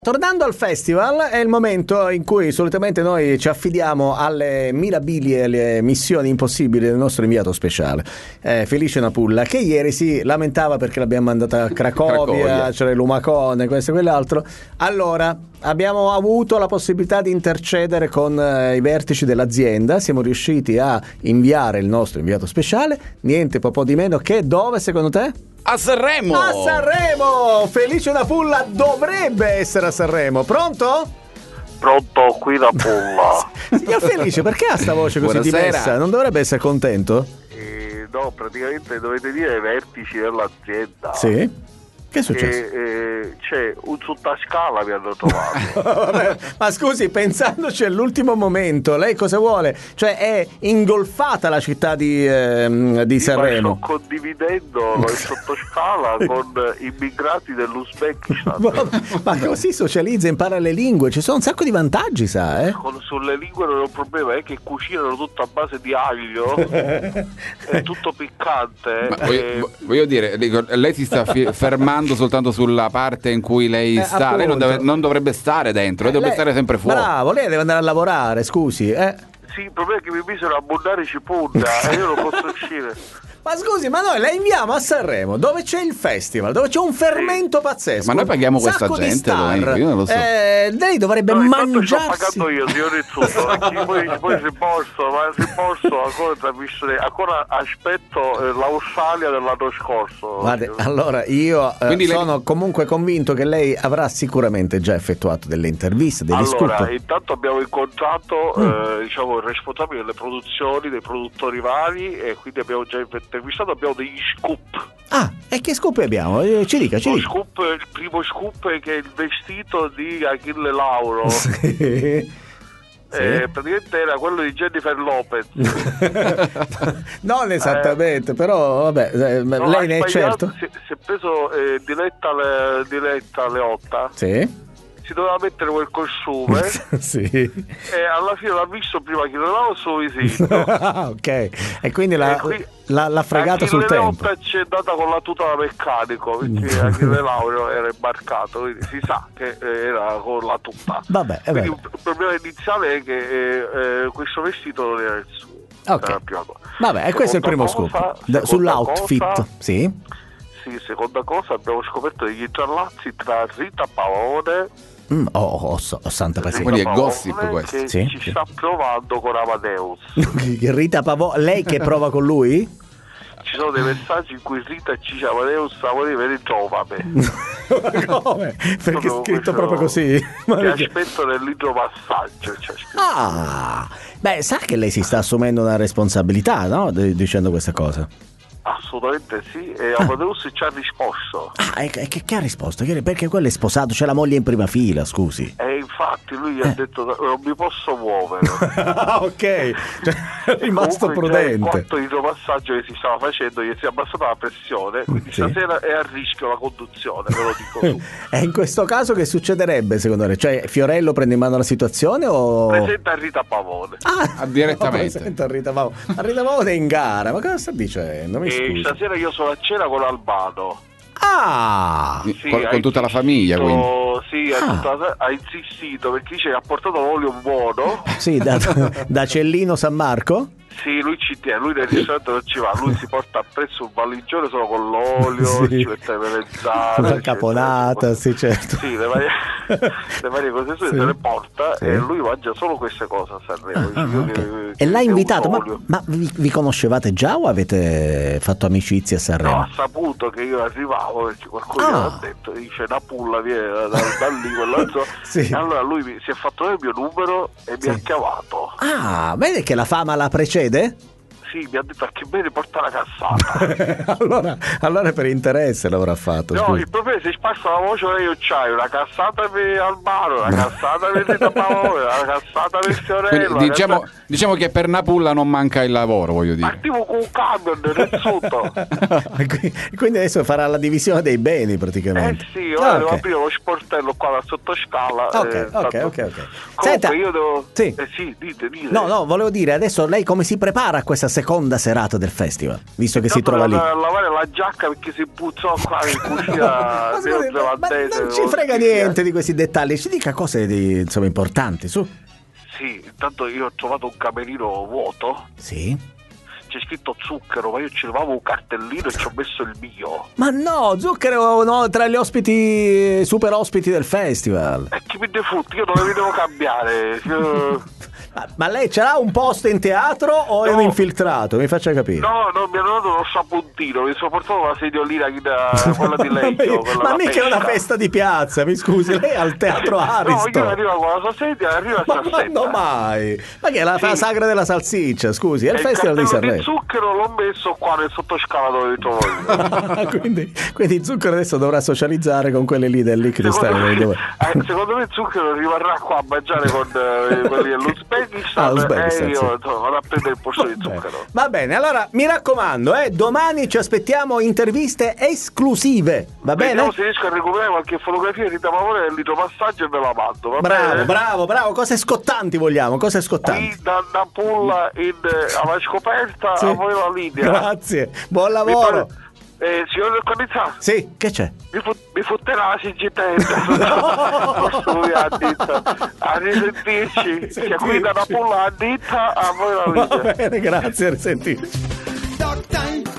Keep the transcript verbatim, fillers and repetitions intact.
Tornando al festival, è il momento in cui solitamente noi ci affidiamo alle mirabili e alle missioni impossibili del nostro inviato speciale, eh, Felice Napulla, che ieri si lamentava perché l'abbiamo mandata a Cracovia, Cracovia. C'era l'Umacone, questo e quell'altro. Allora, abbiamo avuto la possibilità di intercedere con eh, i vertici dell'azienda, siamo riusciti a inviare il nostro inviato speciale, niente po' di meno che dove secondo te? A Sanremo! A Sanremo! Felice Napulla dovrebbe essere a Sanremo. Pronto? Pronto, qui Napulla. Signor Felice, perché ha sta voce così Buonasera. dimessa? Non dovrebbe essere contento? Eh, no, praticamente dovete dire ai vertici dell'azienda. Sì? Che è successo? Che eh, c'è un sottascala mi hanno trovato. Vabbè, ma scusi, pensandoci all'ultimo momento, lei cosa vuole? Cioè è ingolfata la città di, ehm, di Sanremo. Ma sto condividendo il sottoscala con immigrati dell'Uzbekistan. ma, ma così socializza, impara le lingue, ci sono un sacco di vantaggi, sa, eh? Con, sulle lingue non è un problema, è che cucinano tutto a base di aglio, è tutto piccante. Ma eh. voglio, voglio dire, dico, lei si sta fi- fermando soltanto sulla parte in cui lei Eh, sta, lei non, appunto. deve- non dovrebbe stare dentro, lei dovrebbe Lei- stare sempre fuori. Bravo, lei deve andare a lavorare, scusi, eh? Sì, il problema è che mi misero a buttare cipolla e io non posso uscire. Ma scusi, ma noi la inviamo a Sanremo, dove c'è il festival, dove c'è un fermento pazzesco. Ma noi paghiamo un questa sacco di gente, star. noi, io non lo so. Eh, lei dovrebbe No, intanto mangiarsi. sto pagando io, signor Rizzuto, perché poi, poi se posso, ma se posso ancora trasmettere, ancora aspetto eh, l'Australia dell'anno scorso. Guardi, allora io eh, Quindi lei- sono comunque convinto che lei avrà sicuramente già effettuato delle interviste, degli Allora, scoop. intanto abbiamo incontrato eh, diciamo, il responsabile delle produzioni, dei produttori vari, e quindi abbiamo già intervistato, abbiamo degli scoop. Ah, e che scoop abbiamo? Eh, ci dica, ci Lo dica. scoop, il primo scoop è che il vestito di Achille Lauro Sì. eh, praticamente era quello di Jennifer Lopez. Non esattamente, però vabbè, eh, No, lei ha ne è sbagliato, certo? Si, si è preso eh, Diletta, le, Diletta Leotta, Sì. si doveva mettere quel costume Sì. e alla fine l'ha visto prima che non aveva il suo visito. Ah, ok. E quindi l'ha, E qui- l'ha, l'ha fregato sul Achille tempo. Leotta ci è andata con la tuta da meccanico, perché Achille Lauro era imbarcato, quindi si sa che eh, era con la tuta. Vabbè, eh, Quindi vabbè. il problema iniziale è che eh, eh, questo vestito non era il suo. Ok. Era la prima cosa. Vabbè, e questo è il primo Seconda scoop. cosa- Da- seconda sull'outfit, cosa- sì. Sì, seconda cosa, abbiamo scoperto degli interlazzi tra Rita Pavone, Mm, oh, oh, so- oh, santa pazienza. Quindi è Rita gossip Pavone, questo. che Sì, ci sì. sta provando con Amadeus. Rita Pavò, lei che prova con lui? Ci sono dei messaggi in cui Rita ci dice Amadeus amore vedi trovami. Come? Perché è Proprio scritto questo- proprio così? Ma Ti perché- aspetto nell'idromassaggio. Cioè, Ah, beh, sa che lei si sta assumendo una responsabilità, no? D- dicendo questa cosa. assolutamente sì, e Amadeus ci ha risposto. Ah, e e che, che ha risposto? Che- Perché quello è sposato, c'è la moglie in prima fila, scusi. E infatti lui gli ha detto non mi posso muovere. Ah, ok, cioè, è rimasto Comunque già il prudente. quarto idromassaggio che si stava facendo gli si è abbassata la pressione, quindi Sì. stasera è a rischio la conduzione, ve lo dico su. E in questo caso che succederebbe secondo lei? Cioè Fiorello prende in mano la situazione o... Presenta Rita Pavone. Ah, Direttamente. no, presenta Rita Pavone. Ma Rita Pavone è in gara, ma cosa sta dicendo? Mi E scusi. stasera io sono a cena con Albano. Ah, Sì, con, ha con tutta la famiglia, quindi. insistito- Sì, ha, Ah. tutta la- ha insistito perché dice che ha portato l'olio buono. sì, da, da Cellino San Marco? Sì, lui ci tiene, lui nel ristorante non ci va, lui si porta appresso un valigione solo con l'olio, Sì. ci mette le melanzane, La ci caponata, mette- sì, certo. Sì, le varie, le varie cose sue Sì. se le porta Sì. e lui mangia solo queste cose a Sanremo. Ah, Dice, io ok. che- E l'ha che invitato, uso ma, olio. ma vi, vi conoscevate già o avete fatto amicizia a No, Sanremo? ha saputo che io arrivavo perché qualcuno Ah. gli ha detto, dice una pulla viene da, da, da lì, quella zona. Sì. E allora lui mi, si è fatto il mio numero e Sì. mi ha chiamato. Ah, vede che la fama la precede? Sì, mi ha detto a che bene porta la cassata. allora, allora per interesse l'avrà fatto. No, scusi. il problema è se spassa la voce io c'hai una cassata per Albano, una cassata per Rita Pavone, una cassata per Fiorello. Quindi una diciamo, cassata- diciamo che per Napulla non manca il lavoro, voglio dire. Partivo con un camion rizzuto. Quindi- Quindi adesso farà la divisione dei beni Eh praticamente. sì, ora Ah, devo ok. aprire lo sportello qua da sottoscala. Ok, eh, ok, tanto- ok, ok. Comunque Senta, io devo... sì. Eh sì, dite, dite. No, no, volevo dire, adesso lei come si prepara a questa seconda serata del festival, visto che si trova lì? A lavare la giacca perché si puzzò qua in cucina. ma, scusi, ma, ma non ci frega niente di questi dettagli, ci dica cose di, insomma, importanti, su. Sì, intanto io ho trovato un camerino vuoto. Sì. C'è scritto zucchero, ma io ci levavo un cartellino e ci ho messo il mio. Ma no, Zucchero no, tra gli ospiti, super ospiti del festival. E chi mi defutti, io non mi devo cambiare. Io... Ma, ma lei ce l'ha un posto in teatro o è No. un infiltrato? Mi faccia capire. No, no, mi hanno dato uno sapuntino, mi sono portato una sediolina da quella di legno. quella ma da mica è una pesca. festa di piazza, mi scusi, lei è al teatro Aristo. No, io arrivo con la sua sedia e arriva a Ma salsetta. quando mai? Ma che è la, Sì. la sagra della salsiccia, scusi, è il E festival di cartello Sanremo. di zucchero l'ho messo qua nel sottoscalatore di trovo io. quindi, quindi Zucchero adesso dovrà socializzare con quelle lì del Liechtenstein. Secondo me, dove- eh, secondo me Zucchero rimarrà qua a mangiare con eh, quelli dell'Uzbekistan Ah, Uzbekistan, e io sì. insomma, vado a prendere il posto di Beh, Zucchero. va bene, allora mi raccomando, eh, domani ci aspettiamo interviste esclusive, va Vediamo bene? se riesco a recuperare qualche fotografia di Tamavore del litropassaggio e ve la mando, va Bravo, bene? bravo, bravo, cose scottanti vogliamo, cose scottanti. Qui da, da Pulla in, eh, alla scoperta Sì. a voi la linea. Grazie, buon Mi lavoro. pare- Eh, signor Conizza, Sì, che c'è? mi, fu- mi fotterà la sincitezza. Posso dire a ditta. A risentirci. Che qui da Pulla a ditta a voi la Va linea. bene, grazie, a risentirci. Dog time.